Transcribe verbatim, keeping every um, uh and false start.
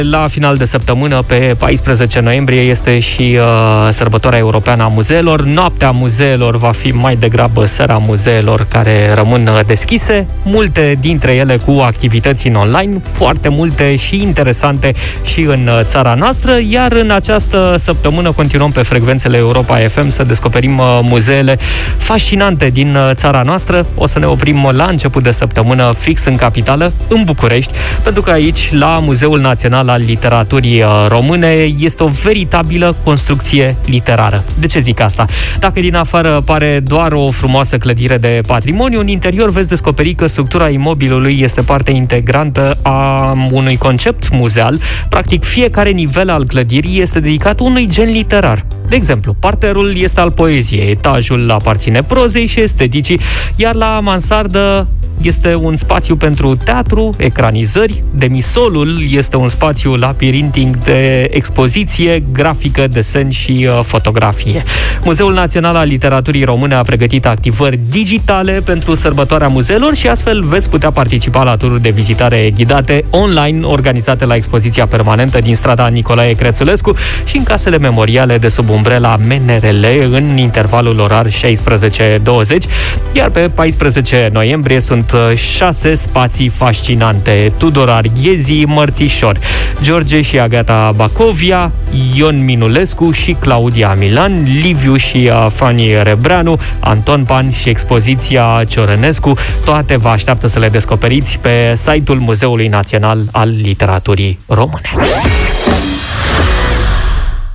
La final de săptămână, pe paisprezece noiembrie, este și uh, sărbătoarea europeană a muzeelor. Noaptea muzeelor va fi mai degrabă seara muzeelor care rămân deschise, multe dintre ele cu activități în online, foarte multe și interesante și în țara noastră, iar în această săptămână continuăm pe frecvențele Europa F M să descoperim uh, muzeele fascinante din uh, țara noastră. O să ne oprim la început de săptămână fix în capitală, în București, pentru că aici, la Muzeul Național al Literaturii Române, este o veritabilă construcție literară. De ce zic asta? Dacă din afară pare doar o frumoasă clădire de patrimoniu, în interior veți descoperi că structura imobilului este parte integrantă a unui concept muzeal. Practic, fiecare nivel al clădirii este dedicat unui gen literar. De exemplu, parterul este al poeziei, etajul aparține prozei și esteticii, iar la mansardă este un spațiu pentru teatru, ecranizări, demisolul este un spațiu labirintic de expoziție, grafică, desen și uh, fotografie. Muzeul Național al Literaturii Române a pregătit activări digitale pentru sărbătoarea muzeelor și astfel veți putea participa la tururi de vizitare ghidate online organizate la expoziția permanentă din strada Nicolae Crețulescu și în casele memoriale de sub umbrela M N R L în intervalul orar șaisprezece douăzeci, iar pe paisprezece noiembrie sunt șase spații fascinante: Tudor Arghezi, Mărțișor, George și Agata Bacovia, Ion Minulescu și Claudia Milan, Liviu și Fani Rebreanu, Anton Pan și expoziția Ciorănescu. Toate vă așteaptă să le descoperiți pe site-ul Muzeului Național al Literaturii Române.